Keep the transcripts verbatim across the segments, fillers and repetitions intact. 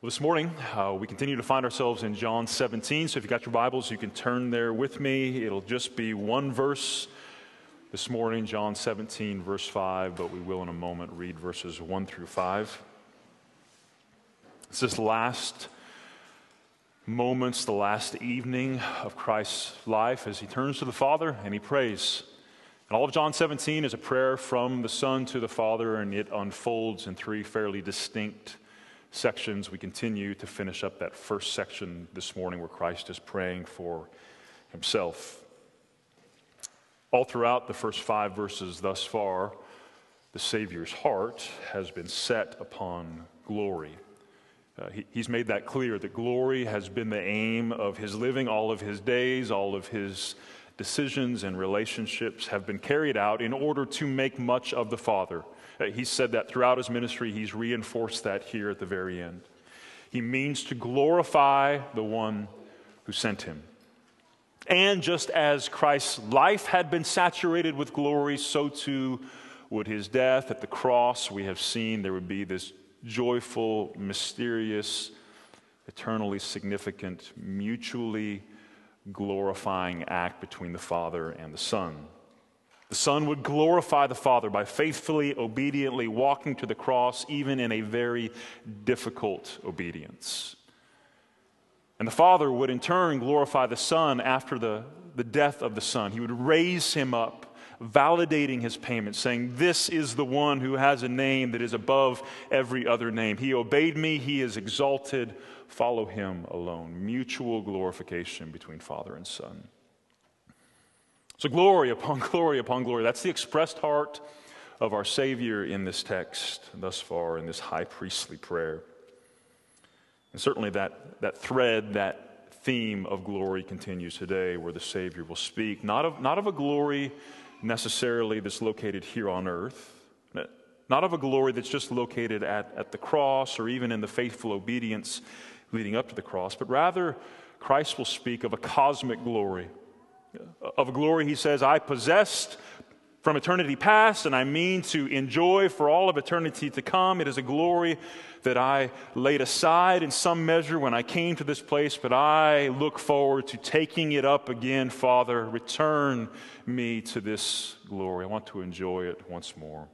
Well, this morning, uh, we continue to find ourselves in John seventeen, so if you got your Bibles, you can turn there with me. It'll just be one verse this morning, John seventeen, verse five, but we will in a moment read verses one through five. It's this last moments, the last evening of Christ's life as he turns to the Father and he prays. And all of John seventeen is a prayer from the Son to the Father, and it unfolds in three fairly distinct sections. We continue to finish up that first section this morning where Christ is praying for himself. All throughout the first five verses thus far, the Savior's heart has been set upon glory. Uh, he, he's made that clear, that glory has been the aim of his living. All of his days, all of his decisions and relationships have been carried out in order to make much of the Father. Uh, he said that throughout his ministry. He's reinforced that here at the very end. He means to glorify the one who sent him. And just as Christ's life had been saturated with glory, so too would his death at the cross. We have seen there would be this joyful, mysterious, eternally significant, mutually glorifying act between the Father and the Son. The Son would glorify the Father by faithfully, obediently walking to the cross, even in a very difficult obedience. And the Father would in turn glorify the Son after the, the death of the Son. He would raise him up, validating his payment, saying, "This is the one who has a name that is above every other name. He obeyed me, he is exalted. Follow him alone." Mutual glorification between Father and Son. So glory upon glory upon glory. That's the expressed heart of our Savior in this text thus far in this high priestly prayer. And certainly that, that thread, that theme of glory continues today, where the Savior will speak, not of, not of a glory necessarily that's located here on earth, not of a glory that's just located at, at the cross or even in the faithful obedience leading up to the cross, but rather Christ will speak of a cosmic glory, of a glory, he says, I possessed from eternity past, and I mean to enjoy for all of eternity to come. It is a glory that I laid aside in some measure when I came to this place, but I look forward to taking it up again. Father, return me to this glory. I want to enjoy it once more.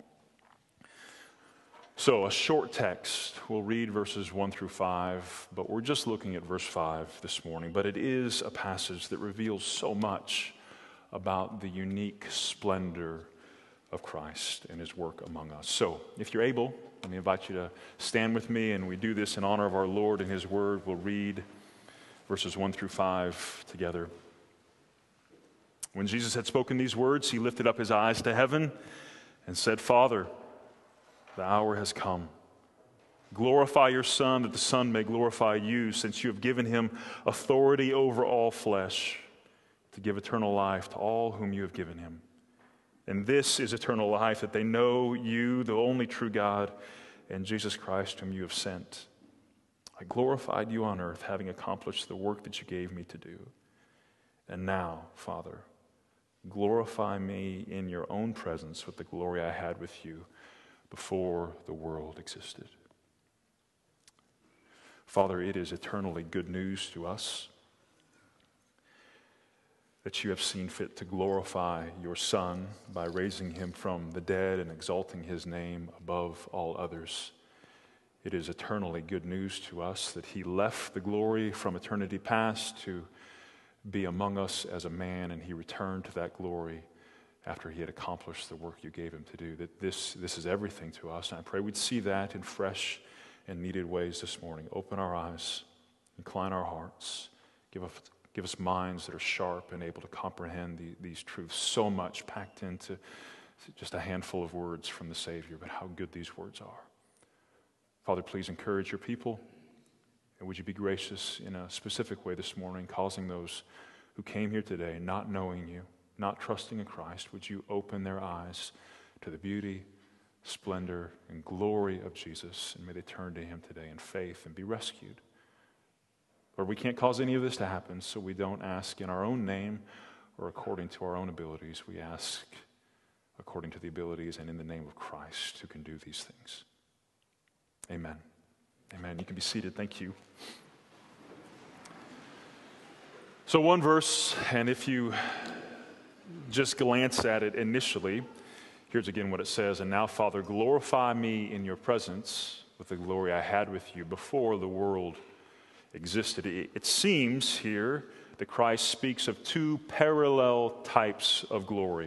So, a short text. We'll read verses one through five, but we're just looking at verse five this morning. But it is a passage that reveals so much about the unique splendor of Christ and his work among us. So, if you're able, let me invite you to stand with me, and we do this in honor of our Lord and his word. We'll read verses one through five together. When Jesus had spoken these words, he lifted up his eyes to heaven and said, "Father, the hour has come. Glorify your Son, that the Son may glorify you, since you have given him authority over all flesh, to give eternal life to all whom you have given him. And this is eternal life, that they know you, the only true God, and Jesus Christ, whom you have sent. I glorified you on earth, having accomplished the work that you gave me to do. And now, Father, glorify me in your own presence with the glory I had with you before the world existed." Father, it is eternally good news to us that you have seen fit to glorify your Son by raising him from the dead and exalting his name above all others. It is eternally good news to us that he left the glory from eternity past to be among us as a man, and he returned to that glory after he had accomplished the work you gave him to do. That this, this is everything to us. And I pray we'd see that in fresh and needed ways this morning. Open our eyes, incline our hearts, give us, give us minds that are sharp and able to comprehend the, these truths. So much packed into just a handful of words from the Savior, but how good these words are. Father, please encourage your people, and would you be gracious in a specific way this morning, causing those who came here today not knowing you, not trusting in Christ, would you open their eyes to the beauty, splendor, and glory of Jesus, and may they turn to him today in faith and be rescued. Lord, we can't cause any of this to happen, so we don't ask in our own name or according to our own abilities. We ask according to the abilities and in the name of Christ, who can do these things. Amen. Amen. You can be seated. Thank you. So one verse, and if you just glance at it initially, here's again what it says, "And now, Father, glorify me in your presence with the glory I had with you before the world existed." It seems here that Christ speaks of two parallel types of glory.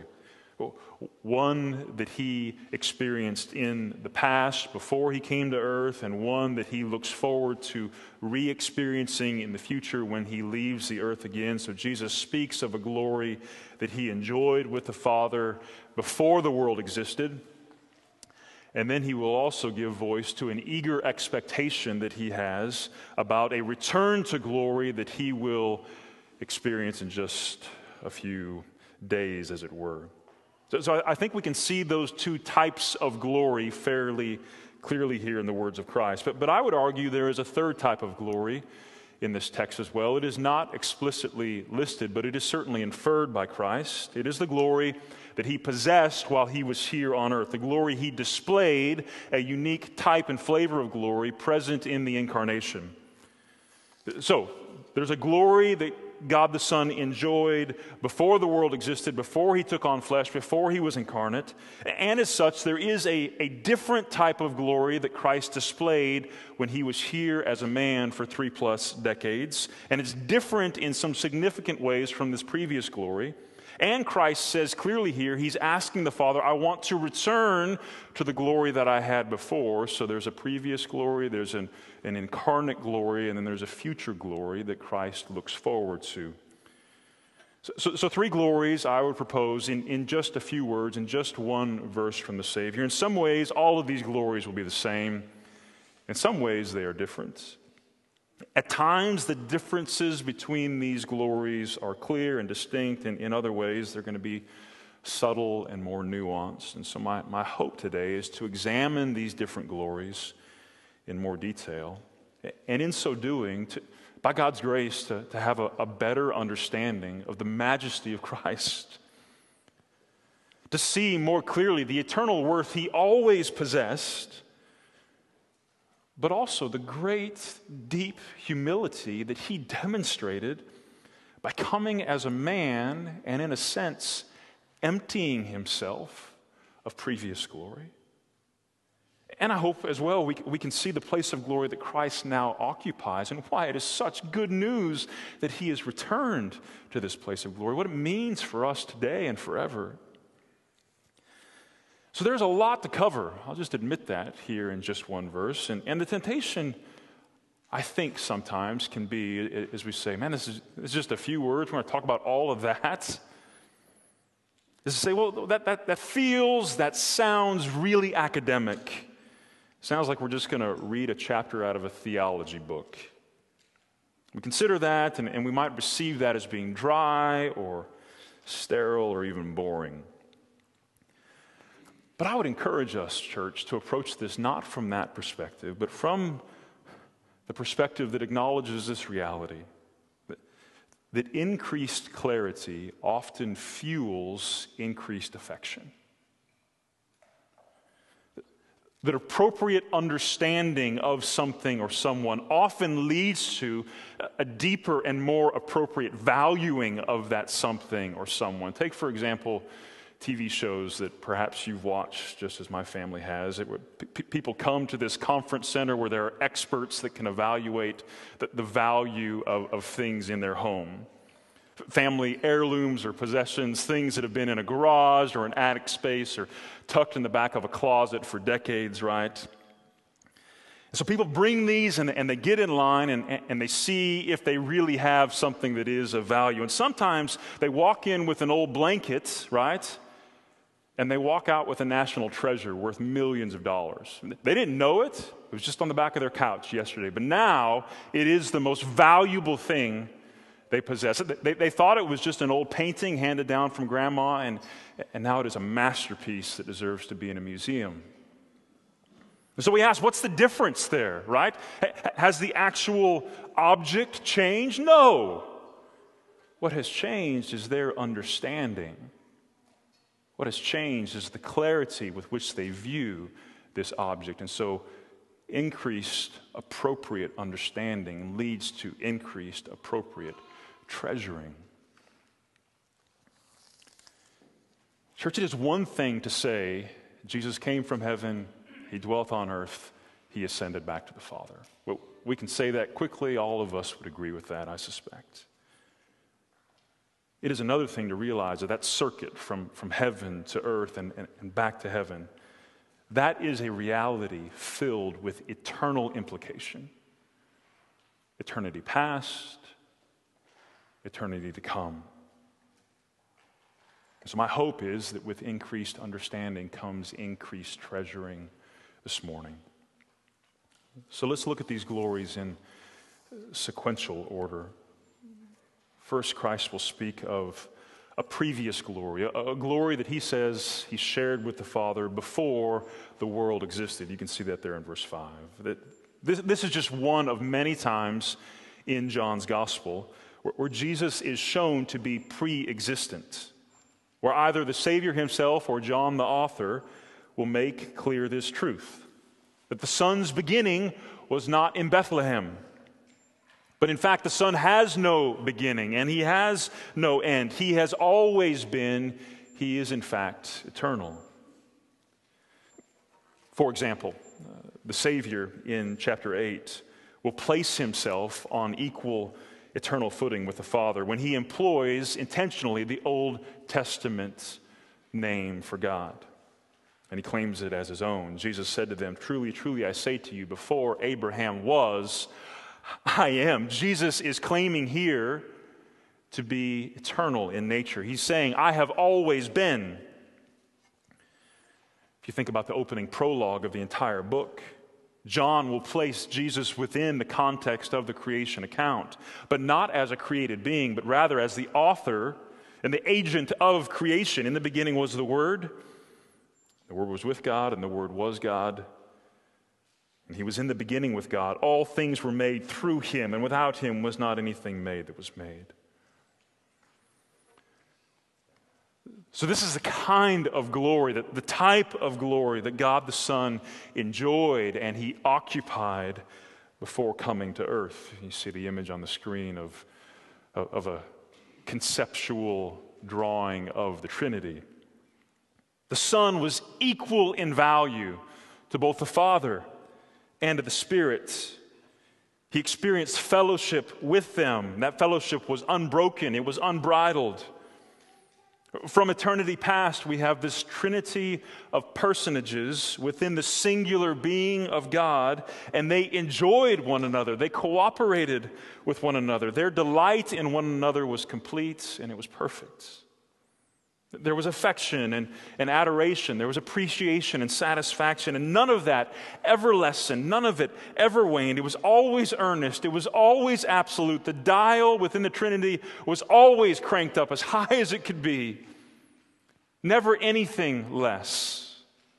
One that he experienced in the past before he came to earth, and one that he looks forward to re-experiencing in the future when he leaves the earth again. So Jesus speaks of a glory that he enjoyed with the Father before the world existed. And then he will also give voice to an eager expectation that he has about a return to glory that he will experience in just a few days, as it were. So, so I think we can see those two types of glory fairly clearly here in the words of Christ. But, but I would argue there is a third type of glory in this text as well. It is not explicitly listed, but it is certainly inferred by Christ. It is the glory that he possessed while he was here on earth, the glory he displayed, a unique type and flavor of glory present in the incarnation. So, there's a glory that God the Son enjoyed before the world existed, before he took on flesh, before he was incarnate. And as such, there is a, a different type of glory that Christ displayed when he was here as a man for three plus decades. And it's different in some significant ways from this previous glory. And Christ says clearly here, he's asking the Father, I want to return to the glory that I had before. So there's a previous glory, there's an, an incarnate glory, and then there's a future glory that Christ looks forward to. So, so, so three glories I would propose in, in just a few words, in just one verse from the Savior. In some ways, all of these glories will be the same. In some ways, they are different. At times, the differences between these glories are clear and distinct, and in other ways, they're going to be subtle and more nuanced. And so my, my hope today is to examine these different glories in more detail, and in so doing, to, by God's grace, to, to have a, a better understanding of the majesty of Christ, to see more clearly the eternal worth he always possessed, but also the great, deep humility that he demonstrated by coming as a man and, in a sense, emptying himself of previous glory. And I hope as well we, we can see the place of glory that Christ now occupies and why it is such good news that he has returned to this place of glory, what it means for us today and forever. So there's a lot to cover. I'll just admit that here in just one verse. And, and the temptation, I think, sometimes can be, as we say, man, this is, this is just a few words. We're going to talk about all of that. Is to say, well, that, that, that feels, that sounds really academic. Sounds like we're just going to read a chapter out of a theology book. We consider that, and, and we might receive that as being dry or sterile or even boring. But I would encourage us, church, to approach this not from that perspective, but from the perspective that acknowledges this reality, that, that increased clarity often fuels increased affection. That appropriate understanding of something or someone often leads to a deeper and more appropriate valuing of that something or someone. Take, for example, T V shows that perhaps you've watched just as my family has. It would, p- people come to this conference center where there are experts that can evaluate the, the value of, of things in their home. Family heirlooms or possessions, things that have been in a garage or an attic space or tucked in the back of a closet for decades, right? So people bring these and, and they get in line and, and they see if they really have something that is of value. And sometimes they walk in with an old blanket, right? And they walk out with a national treasure worth millions of dollars. They didn't know it. It was just on the back of their couch yesterday. But now it is the most valuable thing they possess. They, they thought it was just an old painting handed down from grandma, and, and now it is a masterpiece that deserves to be in a museum. So we ask, what's the difference there, right? Has the actual object changed? No. What has changed is their understanding. What has changed is the clarity with which they view this object. And so increased appropriate understanding leads to increased appropriate treasuring. Church, it is one thing to say, Jesus came from heaven, he dwelt on earth, he ascended back to the Father. Well, we can say that quickly. All of us would agree with that, I suspect. It is another thing to realize that that circuit from, from heaven to earth and, and, and back to heaven, that is a reality filled with eternal implication. Eternity past, eternity to come. So my hope is that with increased understanding comes increased treasuring this morning. So let's look at these glories in sequential order. First, Christ will speak of a previous glory, a, a glory that he says he shared with the Father before the world existed. You can see that there in verse five. That this, this is just one of many times in John's gospel where, where Jesus is shown to be pre-existent, where either the Savior himself or John the author will make clear this truth, that the Son's beginning was not in Bethlehem. But in fact, the Son has no beginning and he has no end. He has always been, he is in fact eternal. For example, uh, the Savior in chapter eight will place himself on equal eternal footing with the Father when he employs intentionally the Old Testament name for God. And he claims it as his own. Jesus said to them, "Truly, truly, I say to you, before Abraham was, I am." Jesus is claiming here to be eternal in nature. He's saying, I have always been. If you think about the opening prologue of the entire book, John will place Jesus within the context of the creation account, but not as a created being, but rather as the author and the agent of creation. In the beginning was the Word. The Word was with God, and the Word was God. And he was in the beginning with God. All things were made through him, and without him was not anything made that was made. So this is the kind of glory, that the type of glory that God the Son enjoyed and he occupied before coming to earth. You see the image on the screen of, of a conceptual drawing of the Trinity. The Son was equal in value to both the Father and to the Spirit. He experienced fellowship with them. That fellowship was unbroken. It was unbridled. From eternity past, we have this trinity of personages within the singular being of God, and they enjoyed one another. They cooperated with one another. Their delight in one another was complete, and it was perfect. There was affection and, and adoration. There was appreciation and satisfaction. And none of that ever lessened. None of it ever waned. It was always earnest. It was always absolute. The dial within the Trinity was always cranked up as high as it could be. Never anything less.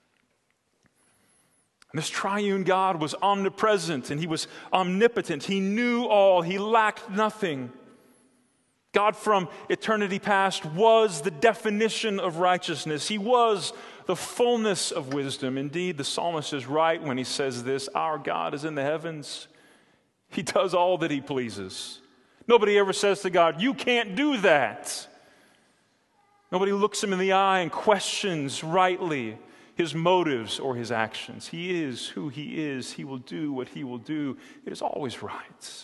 And this triune God was omnipresent and he was omnipotent. He knew all. He lacked nothing. God from eternity past was the definition of righteousness. He was the fullness of wisdom. Indeed, the psalmist is right when he says this, our God is in the heavens. He does all that he pleases. Nobody ever says to God, you can't do that. Nobody looks him in the eye and questions rightly his motives or his actions. He is who he is. He will do what he will do. It is always right.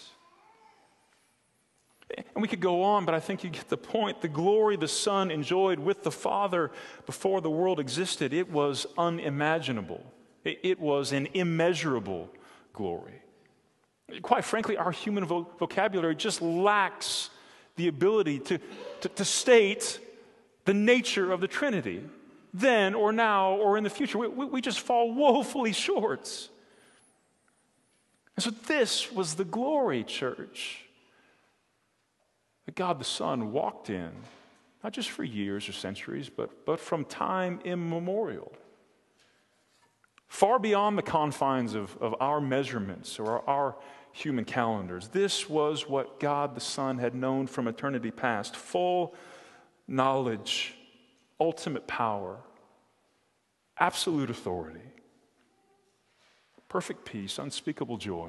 And we could go on, but I think you get the point. The glory the Son enjoyed with the Father before the world existed, it was unimaginable. It, it was an immeasurable glory. Quite frankly, our human vo- vocabulary just lacks the ability to, to, to state the nature of the Trinity, then or now or in the future. We, we, we just fall woefully short. And so this was the glory, church, that God the Son walked in, not just for years or centuries, but, but from time immemorial. Far beyond the confines of, of our measurements or our, our human calendars. This was what God the Son had known from eternity past. Full knowledge, ultimate power, absolute authority, perfect peace, unspeakable joy,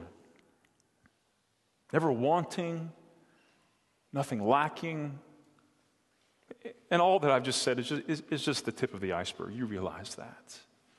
never wanting, nothing lacking. And all that I've just said is just, is, is just the tip of the iceberg. You realize that.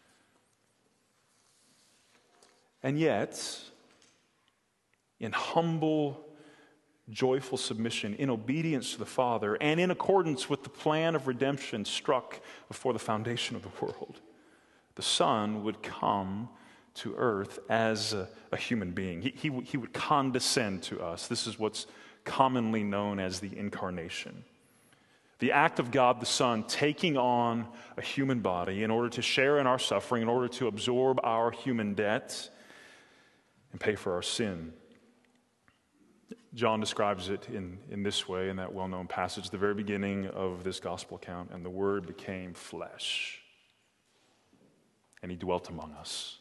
And yet, in humble, joyful submission, in obedience to the Father, and in accordance with the plan of redemption struck before the foundation of the world, the Son would come to earth as a, a human being. He, he, he would condescend to us. This is what's commonly known as the incarnation. The act of God the Son taking on a human body in order to share in our suffering, in order to absorb our human debt and pay for our sin. John describes it in, in this way in that well-known passage, the very beginning of this gospel account, and the Word became flesh, and he dwelt among us.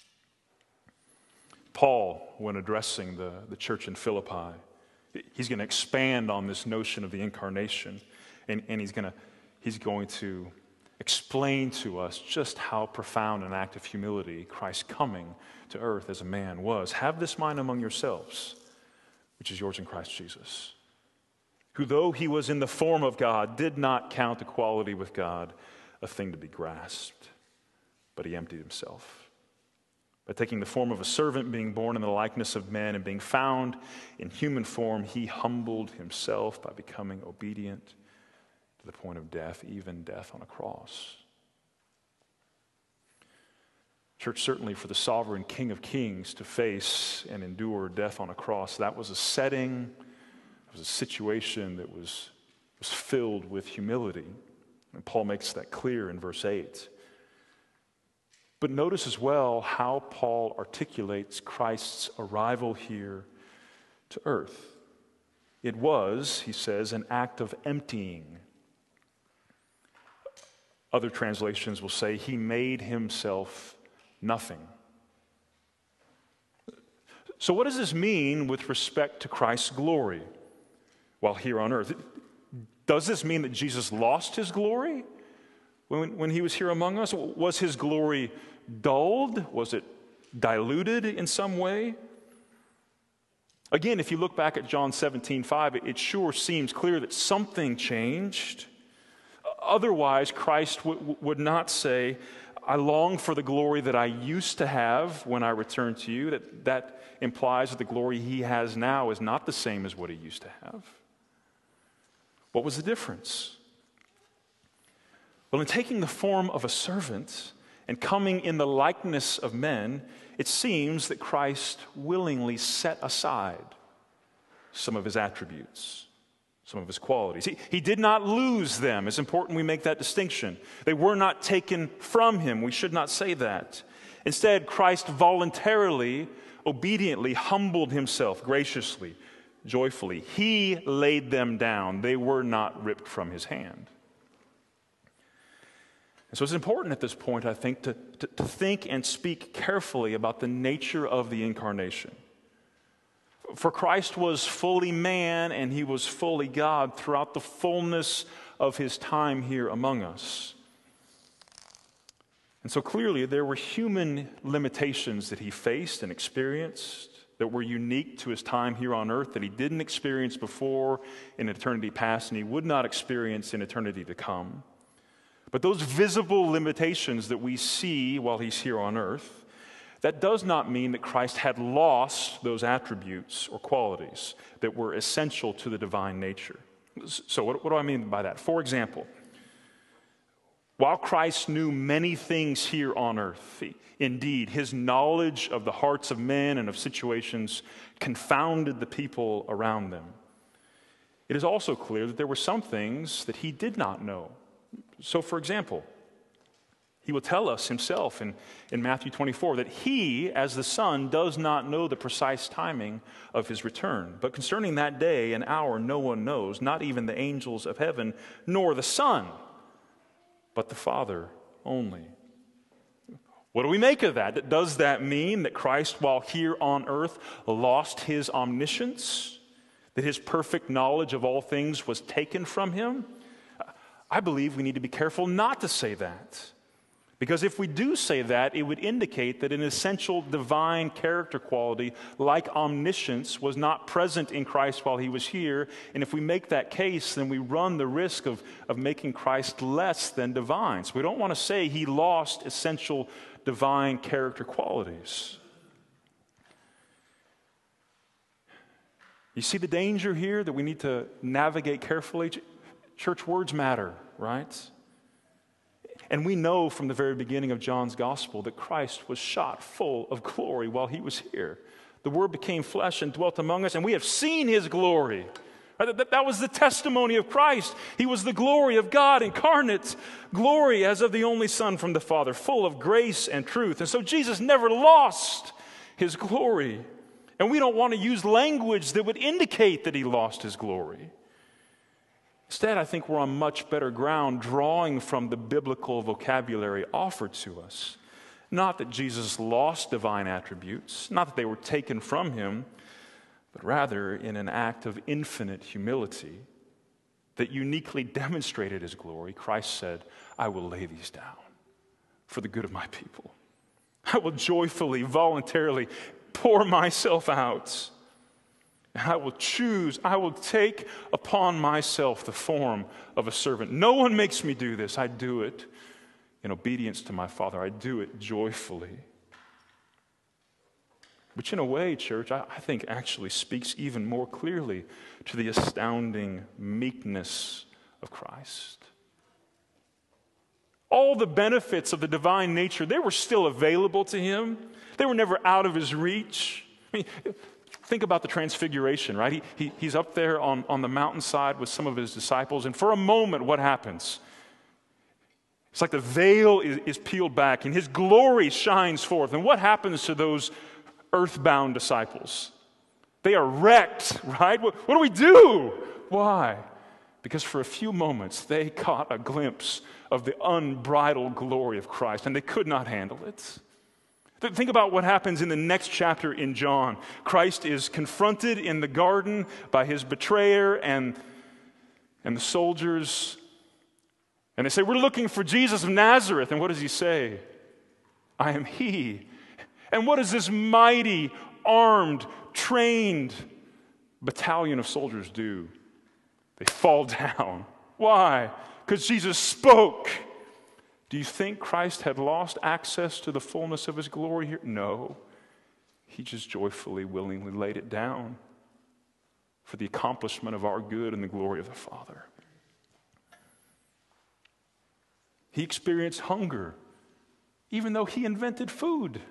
Paul, when addressing the, the church in Philippi, he's going to expand on this notion of the incarnation, and, and he's going to he's going to explain to us just how profound an act of humility Christ coming to earth as a man was. Have this mind among yourselves, which is yours in Christ Jesus, who though he was in the form of God, did not count equality with God a thing to be grasped, but he emptied himself. By taking the form of a servant, being born in the likeness of men, and being found in human form, he humbled himself by becoming obedient to the point of death, even death on a cross. Church, certainly for the sovereign King of Kings to face and endure death on a cross, that was a setting, it was a situation that was, was filled with humility. And Paul makes that clear in verse eight. But notice as well how Paul articulates Christ's arrival here to earth. It was, he says, an act of emptying. Other translations will say he made himself nothing. So what does this mean with respect to Christ's glory while here on earth? Does this mean that Jesus lost his glory when, when he was here among us? Was his glory dulled? Was it diluted in some way? Again, if you look back at John seventeen five, it sure seems clear that something changed. Otherwise, Christ w- would not say, I long for the glory that I used to have when I return to you. That, that implies that the glory he has now is not the same as what he used to have. What was the difference? Well, in taking the form of a servant and coming in the likeness of men, it seems that Christ willingly set aside some of his attributes, some of his qualities. He, he did not lose them. It's important we make that distinction. They were not taken from him. We should not say that. Instead, Christ voluntarily, obediently humbled himself graciously, joyfully. He laid them down. They were not ripped from his hand. And so it's important at this point, I think, to, to, to think and speak carefully about the nature of the incarnation. For Christ was fully man and he was fully God throughout the fullness of his time here among us. And so clearly there were human limitations that he faced and experienced that were unique to his time here on earth that he didn't experience before in eternity past and he would not experience in eternity to come. But those visible limitations that we see while he's here on earth, that does not mean that Christ had lost those attributes or qualities that were essential to the divine nature. So what, what do I mean by that? For example, while Christ knew many things here on earth, he, indeed, his knowledge of the hearts of men and of situations confounded the people around them. It is also clear that there were some things that he did not know. So, for example, he will tell us himself in, in Matthew twenty-four that he, as the Son, does not know the precise timing of his return. But concerning that day and hour, no one knows, not even the angels of heaven, nor the Son, but the Father only. What do we make of that? Does that mean that Christ, while here on earth, lost his omniscience? That his perfect knowledge of all things was taken from him? I believe we need to be careful not to say that. Because if we do say that, it would indicate that an essential divine character quality like omniscience was not present in Christ while he was here. And if we make that case, then we run the risk of, of making Christ less than divine. So we don't want to say he lost essential divine character qualities. You see the danger here that we need to navigate carefully? Church, words matter, right? And we know from the very beginning of John's gospel that Christ was shot full of glory while he was here. The Word became flesh and dwelt among us, and we have seen his glory. That, that was the testimony of Christ. He was the glory of God incarnate, glory as of the only Son from the Father, full of grace and truth. And so Jesus never lost his glory. And we don't want to use language that would indicate that he lost his glory. Instead, I think we're on much better ground drawing from the biblical vocabulary offered to us. Not that Jesus lost divine attributes, not that they were taken from him, but rather in an act of infinite humility that uniquely demonstrated his glory, Christ said, I will lay these down for the good of my people. I will joyfully, voluntarily pour myself out. And I will choose, I will take upon myself the form of a servant. No one makes me do this. I do it in obedience to my Father. I do it joyfully. Which in a way, church, I, I think actually speaks even more clearly to the astounding meekness of Christ. All the benefits of the divine nature, they were still available to him. They were never out of his reach. I mean, think about the transfiguration, right? He, he, he's up there on, on the mountainside with some of his disciples, and for a moment, what happens? It's like the veil is, is peeled back, and his glory shines forth. And what happens to those earthbound disciples? They are wrecked, right? What, what do we do? Why? Because for a few moments, they caught a glimpse of the unbridled glory of Christ, and they could not handle it. Think about what happens in the next chapter in John. Christ is confronted in the garden by his betrayer and, and the soldiers. And they say, we're looking for Jesus of Nazareth. And what does he say? I am he. And what does this mighty, armed, trained battalion of soldiers do? They fall down. Why? Because Jesus spoke. Do you think Christ had lost access to the fullness of his glory here? No. He just joyfully, willingly laid it down for the accomplishment of our good and the glory of the Father. He experienced hunger, even though he invented food.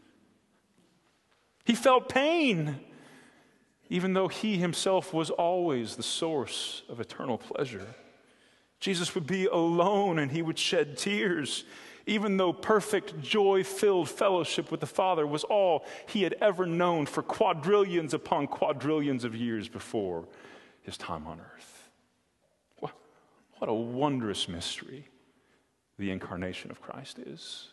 He felt pain, even though he himself was always the source of eternal pleasure. Jesus would be alone and he would shed tears, even though perfect, joy-filled fellowship with the Father was all he had ever known for quadrillions upon quadrillions of years before his time on earth. What, what a wondrous mystery the incarnation of Christ is.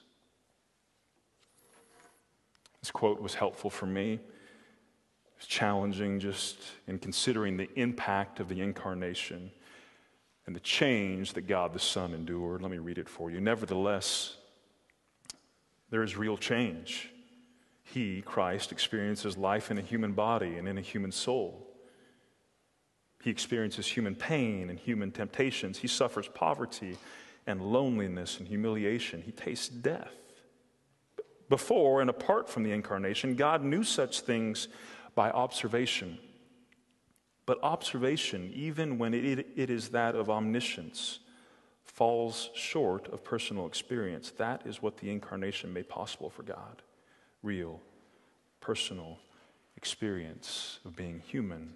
This quote was helpful for me. It was challenging just in considering the impact of the incarnation and the change that God the Son endured. Let me read it for you. Nevertheless, there is real change. He, Christ, experiences life in a human body and in a human soul. He experiences human pain and human temptations. He suffers poverty and loneliness and humiliation. He tastes death. Before and apart from the incarnation, God knew such things by observation. But observation, even when it, it is that of omniscience, falls short of personal experience. That is what the incarnation made possible for God. Real, personal experience of being human.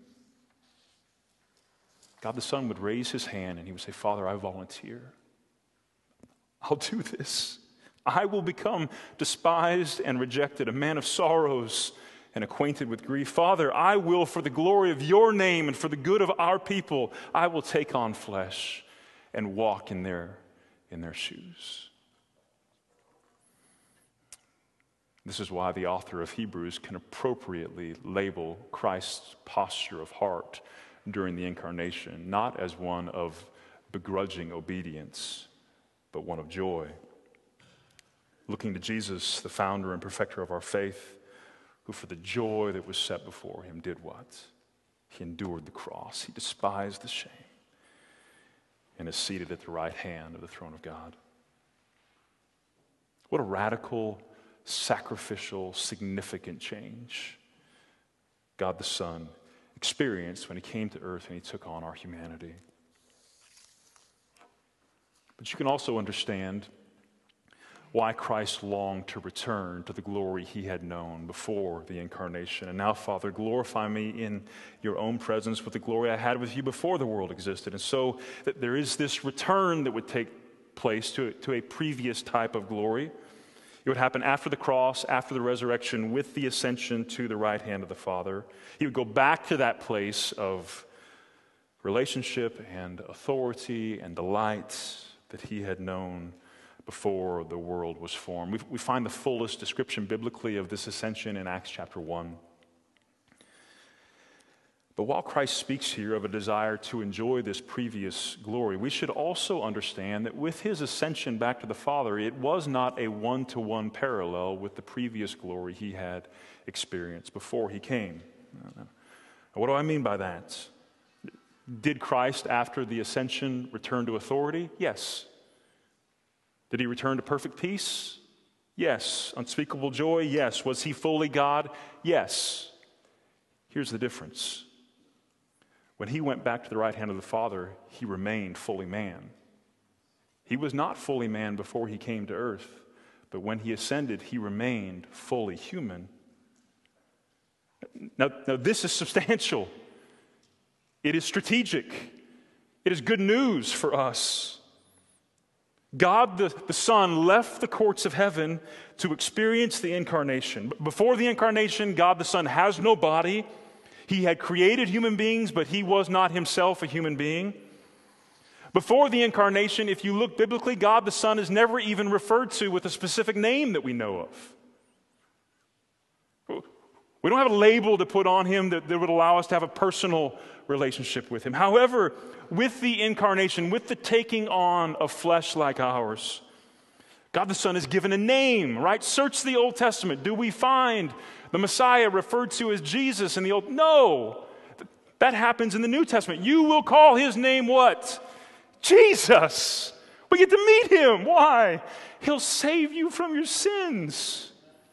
God the Son would raise his hand and he would say, Father, I volunteer. I'll do this. I will become despised and rejected, a man of sorrows and acquainted with grief. Father, I will, for the glory of your name and for the good of our people, I will take on flesh and walk in their, in their shoes. This is why the author of Hebrews can appropriately label Christ's posture of heart during the incarnation, not as one of begrudging obedience, but one of joy. looking to Jesus, the founder and perfecter of our faith, who for the joy that was set before him did what? He endured the cross. He despised the shame and is seated at the right hand of the throne of God. What a radical, sacrificial, significant change God the Son experienced when he came to earth and he took on our humanity. But you can also understand why Christ longed to return to the glory he had known before the incarnation. And now, Father, glorify me in your own presence with the glory I had with you before the world existed. And so that there is this return that would take place to, to a previous type of glory. It would happen after the cross, after the resurrection, with the ascension to the right hand of the Father. He would go back to that place of relationship and authority and delight that he had known before the world was formed. We, we find the fullest description biblically of this ascension in Acts chapter one. But while Christ speaks here of a desire to enjoy this previous glory, we should also understand that with his ascension back to the Father, it was not a one-to-one parallel with the previous glory he had experienced before he came. What do I mean by that? Did Christ, after the ascension, return to authority? Yes. Did he return to perfect peace? Yes. Unspeakable joy? Yes. Was he fully God? Yes. Here's the difference. When he went back to the right hand of the Father, he remained fully man. He was not fully man before he came to earth, but when he ascended, he remained fully human. Now, now this is substantial. It is strategic. It is good news for us. God the, the Son left the courts of heaven to experience the incarnation. Before the incarnation, God the Son has no body. He had created human beings, but he was not himself a human being. Before the incarnation, if you look biblically, God the Son is never even referred to with a specific name that we know of. We don't have a label to put on him that, that would allow us to have a personal relationship with him. However, with the incarnation, with the taking on of flesh like ours, God the Son is given a name, right? Search the Old Testament. Do we find the Messiah referred to as Jesus in the Old? No. That happens in the New Testament. You will call his name what? Jesus. We get to meet him. Why? He'll save you from your sins.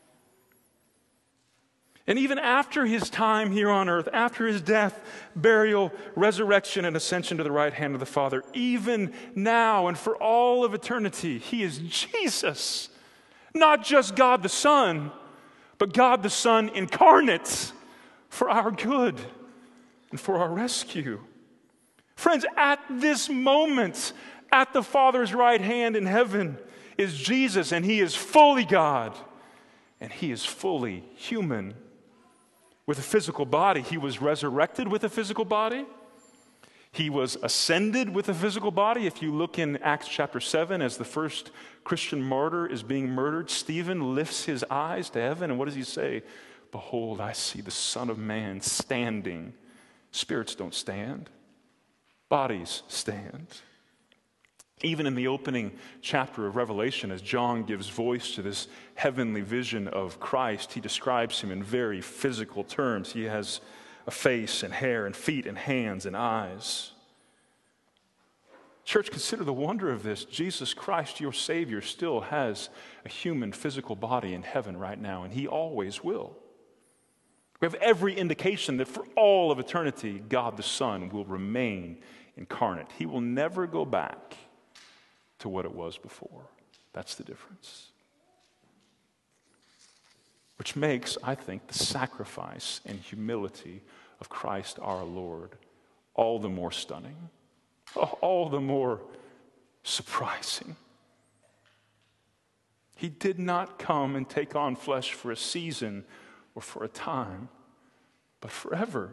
And even after his time here on earth, after his death, burial, resurrection, and ascension to the right hand of the Father, even now and for all of eternity, he is Jesus. Not just God the Son, but God the Son incarnate for our good and for our rescue. Friends, at this moment, at the Father's right hand in heaven is Jesus, and he is fully God, and he is fully human. With a physical body, he was resurrected with a physical body. He was ascended with a physical body. If you look in Acts chapter seven, as the first Christian martyr is being murdered, Stephen lifts his eyes to heaven, and what does he say? Behold, I see the Son of Man standing. Spirits don't stand. Bodies stand. Even in the opening chapter of Revelation, as John gives voice to this heavenly vision of Christ, he describes him in very physical terms. He has a face and hair and feet and hands and eyes. Church, consider the wonder of this. Jesus Christ, your Savior, still has a human physical body in heaven right now, and he always will. We have every indication that for all of eternity, God the Son will remain incarnate. He will never go back to what it was before. That's the difference. Which makes, I think, the sacrifice and humility of Christ our Lord all the more stunning, all the more surprising. He did not come and take on flesh for a season or for a time, but forever.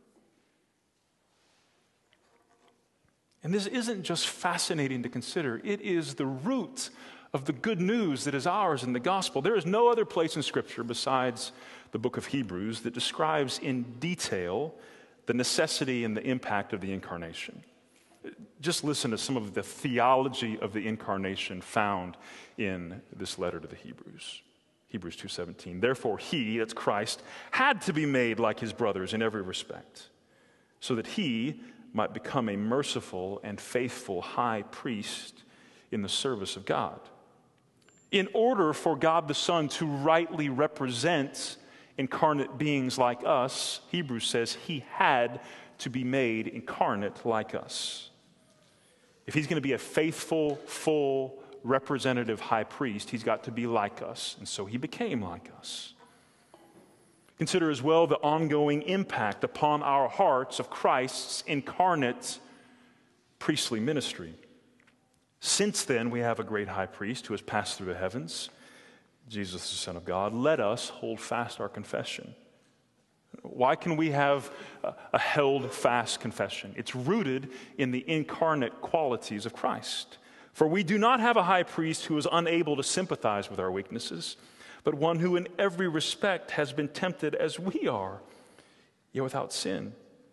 And this isn't just fascinating to consider. It is the root of the good news that is ours in the gospel. There is no other place in Scripture besides the book of Hebrews that describes in detail the necessity and the impact of the incarnation. Just listen to some of the theology of the incarnation found in this letter to the Hebrews. Hebrews two seventeen. Therefore he, that's Christ, had to be made like his brothers in every respect, so that he might become a merciful and faithful high priest in the service of God. In order for God the Son to rightly represent incarnate beings like us, Hebrews says he had to be made incarnate like us. If he's going to be a faithful, full, representative high priest, he's got to be like us, and so he became like us. Consider as well the ongoing impact upon our hearts of Christ's incarnate priestly ministry. Since then, we have a great high priest who has passed through the heavens, Jesus, the Son of God. Let us hold fast our confession. Why can we have a held fast confession? It's rooted in the incarnate qualities of Christ. For we do not have a high priest who is unable to sympathize with our weaknesses, but one who in every respect has been tempted as we are, yet without sin.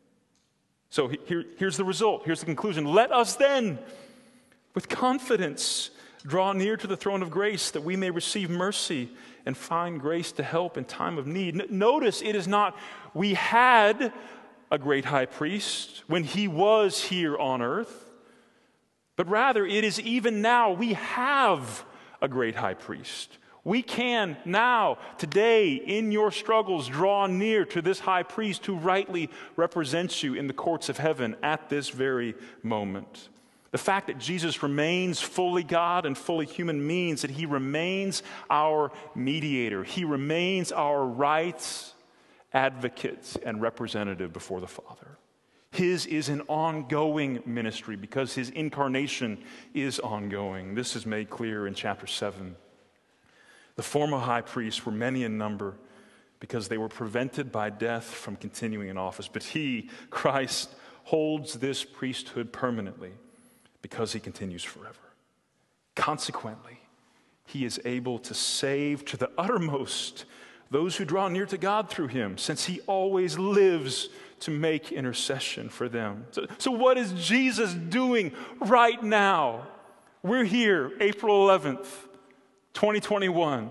So here, here's the result. Here's the conclusion. Let us then, with confidence, draw near to the throne of grace that we may receive mercy and find grace to help in time of need. N- notice it is not we had a great high priest when he was here on earth, but rather it is even now we have a great high priest. We can now, today, in your struggles, draw near to this high priest who rightly represents you in the courts of heaven at this very moment. The fact that Jesus remains fully God and fully human means that he remains our mediator. He remains our rights advocate and representative before the Father. His is an ongoing ministry because his incarnation is ongoing. This is made clear in chapter seven. The former high priests were many in number because they were prevented by death from continuing in office. But he, Christ, holds this priesthood permanently because he continues forever. Consequently, he is able to save to the uttermost those who draw near to God through him, since he always lives to make intercession for them. So, so what is Jesus doing right now? We're here, April eleventh, twenty twenty-one.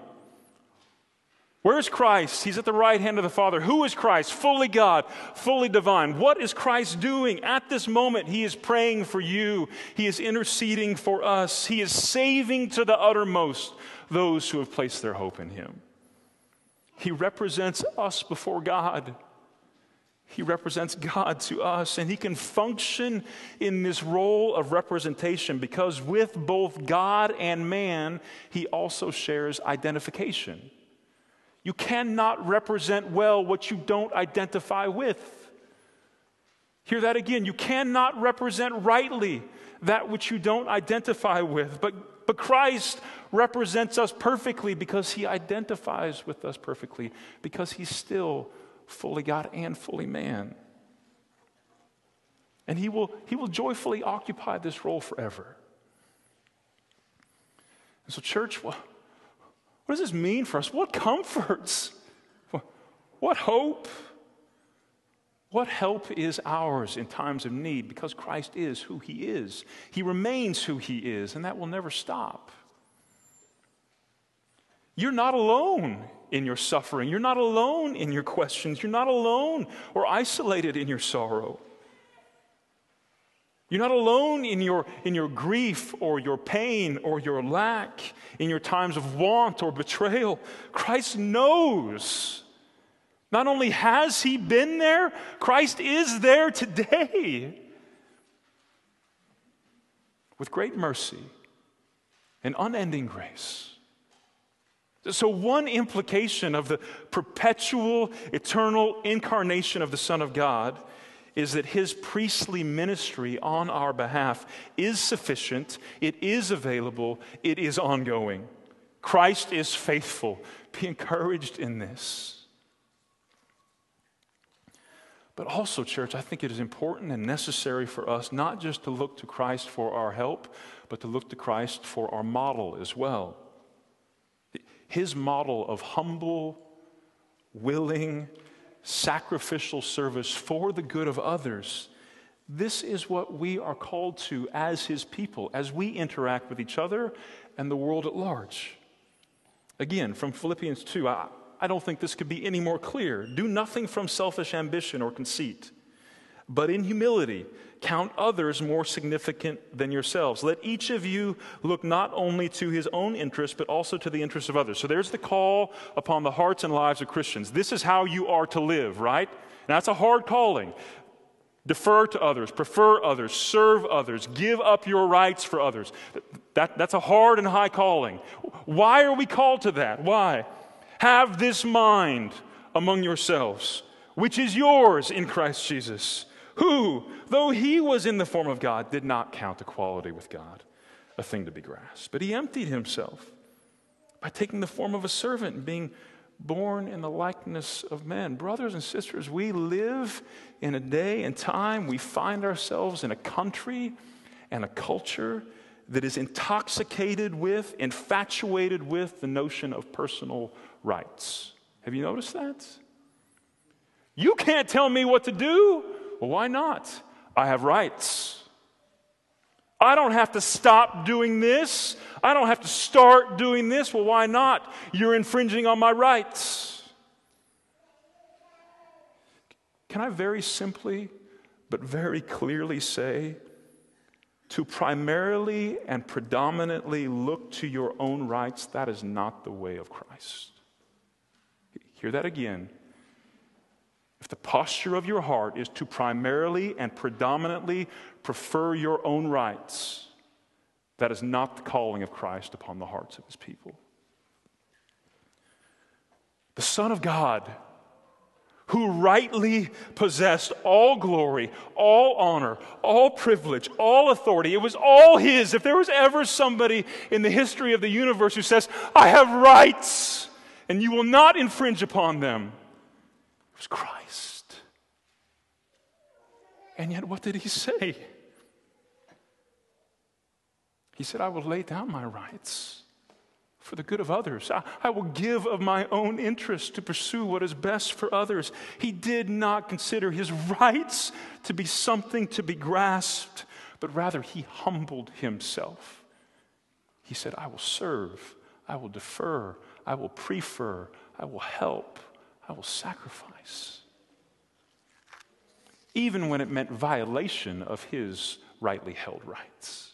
Where's Christ? He's at the right hand of the Father. Who is Christ? Fully God, fully divine. What is Christ doing? At this moment, he is praying for you. He is interceding for us. He is saving to the uttermost those who have placed their hope in him. He represents us before God. He represents God to us, and he can function in this role of representation because with both God and man, he also shares identification. You cannot represent well what you don't identify with. Hear that again. You cannot represent rightly that which you don't identify with. But, but Christ represents us perfectly because he identifies with us perfectly, because he's still fully God and fully man. And he will, he will joyfully occupy this role forever. And so, church, well, what does this mean for us? What comforts? What hope? What help is ours in times of need? Because Christ is who he is. He remains who he is, and that will never stop. You're not alone in your suffering. You're not alone in your questions. You're not alone or isolated in your sorrow. You're not alone in your, in your grief or your pain or your lack, in your times of want or betrayal. Christ knows. Not only has he been there, Christ is there today. With great mercy and unending grace. So one implication of the perpetual, eternal incarnation of the Son of God is that his priestly ministry on our behalf is sufficient, it is available, it is ongoing. Christ is faithful. Be encouraged in this. But also, church, I think it is important and necessary for us not just to look to Christ for our help, but to look to Christ for our model as well. His model of humble, willing, sacrificial service for the good of others This is what we are called to as his people, as we interact with each other and the world at large. Again, from Philippians two, I, I don't think this could be any more clear. Do nothing from selfish ambition or conceit, but in humility count others more significant than yourselves. Let each of you look not only to his own interest, but also to the interests of others. So there's the call upon the hearts and lives of Christians. This is how you are to live, right? Now, that's a hard calling. Defer to others, prefer others, serve others, give up your rights for others. That, that's a hard and high calling. Why are we called to that? Why? Have this mind among yourselves, which is yours in Christ Jesus, who, though he was in the form of God, did not count equality with God a thing to be grasped. But he emptied himself by taking the form of a servant and being born in the likeness of men. Brothers and sisters, we live in a day and time, we find ourselves in a country and a culture that is intoxicated with, infatuated with the notion of personal rights. Have you noticed that? You can't tell me what to do. Well, why not? I have rights. I don't have to stop doing this. I don't have to start doing this. Well, why not? You're infringing on my rights. Can I very simply but very clearly say, to primarily and predominantly look to your own rights, that is not the way of Christ. Hear that again. If the posture of your heart is to primarily and predominantly prefer your own rights, that is not the calling of Christ upon the hearts of his people. The Son of God, who rightly possessed all glory, all honor, all privilege, all authority. It was all his. If there was ever somebody in the history of the universe who says, I have rights, and you will not infringe upon them, it was Christ. And yet, what did he say? He said, I will lay down my rights for the good of others. I, I will give of my own interest to pursue what is best for others. He did not consider his rights to be something to be grasped, but rather he humbled himself. He said, I will serve, I will defer, I will prefer, I will help, I will sacrifice. Even when it meant violation of his rightly held rights.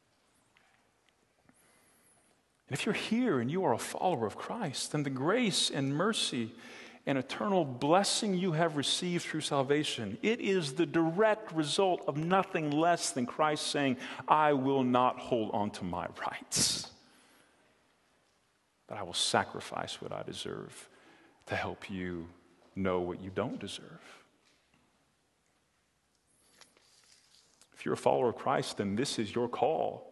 And if you're here and you are a follower of Christ, then the grace and mercy and eternal blessing you have received through salvation, it is the direct result of nothing less than Christ saying, I will not hold on to my rights, but I will sacrifice what I deserve to help you know what you don't deserve. If you're a follower of Christ, then this is your call.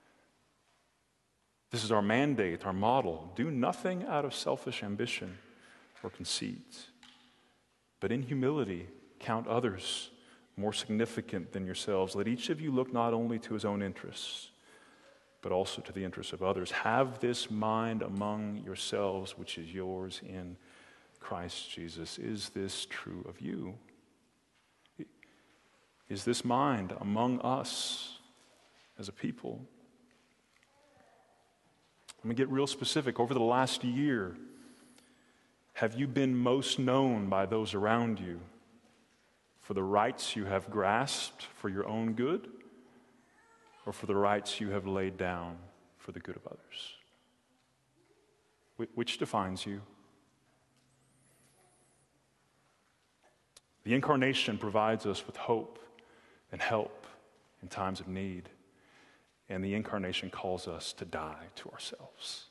This is our mandate, our model. Do nothing out of selfish ambition or conceit, but in humility count others more significant than yourselves. Let each of you look not only to his own interests, but also to the interests of others. Have this mind among yourselves, which is yours in Christ Jesus. Is this true of you? Is this mind among us as a people? Let me get real specific. Over the last year, have you been most known by those around you for the rights you have grasped for your own good, or for the rights you have laid down for the good of others? Which defines you? The incarnation provides us with hope and help in times of need. And the incarnation calls us to die to ourselves.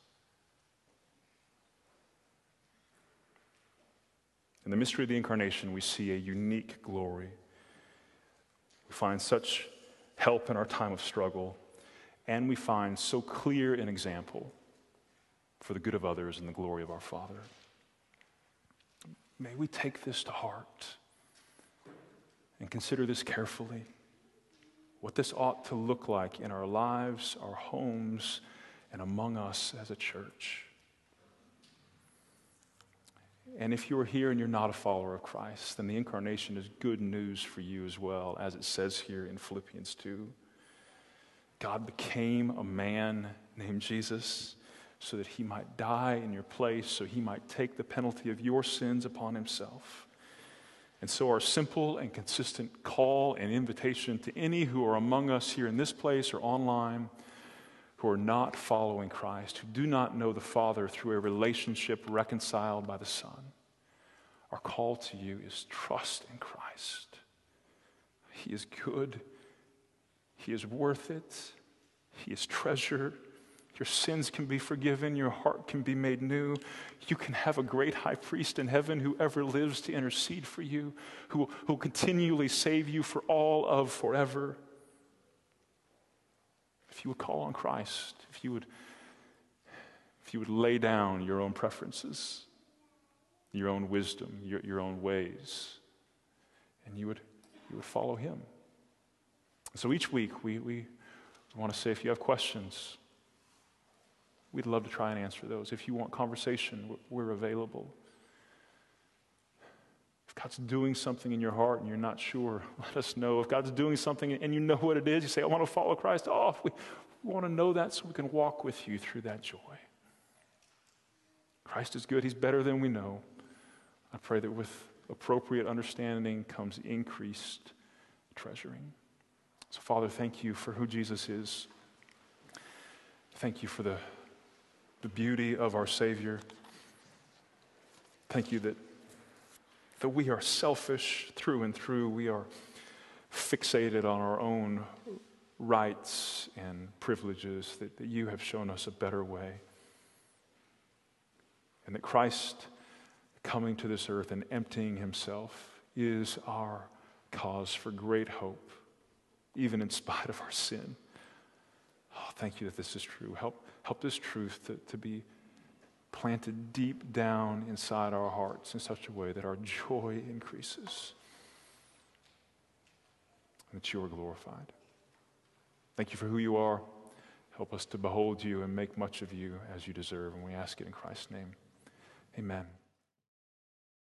In the mystery of the incarnation, we see a unique glory. We find such help in our time of struggle, and we find so clear an example for the good of others and the glory of our Father. May we take this to heart and consider this carefully. What this ought to look like in our lives, our homes, and among us as a church. And if you're here and you're not a follower of Christ, then the incarnation is good news for you as well, as it says here in Philippians two. God became a man named Jesus so that he might die in your place, so he might take the penalty of your sins upon himself. And so our simple and consistent call and invitation to any who are among us here in this place or online who are not following Christ, who do not know the Father through a relationship reconciled by the Son, our call to you is trust in Christ. He is good. He is worth it. He is treasure. Your sins can be forgiven. Your heart can be made new. You can have a great high priest in heaven who ever lives to intercede for you, who will, who will continually save you for all of forever. If you would call on Christ, if you would, if you would lay down your own preferences, your own wisdom, your, your own ways, and you would, you would follow him. So each week we, we want to say, if you have questions, we'd love to try and answer those. If you want conversation, we're available. If God's doing something in your heart and you're not sure, let us know. If God's doing something and you know what it is, you say, I want to follow Christ. Oh, we, we want to know that so we can walk with you through that joy. Christ is good. He's better than we know. I pray that with appropriate understanding comes increased treasuring. So, Father, thank you for who Jesus is. Thank you for the, the beauty of our Savior. Thank you that that we are selfish through and through. We are fixated on our own rights and privileges, that, that you have shown us a better way. And that Christ coming to this earth and emptying himself is our cause for great hope, even in spite of our sin. Oh, thank you that this is true. Help, help this truth to, to be planted deep down inside our hearts in such a way that our joy increases and that you are glorified. Thank you for who you are. Help us to behold you and make much of you as you deserve, and we ask it in Christ's name. Amen.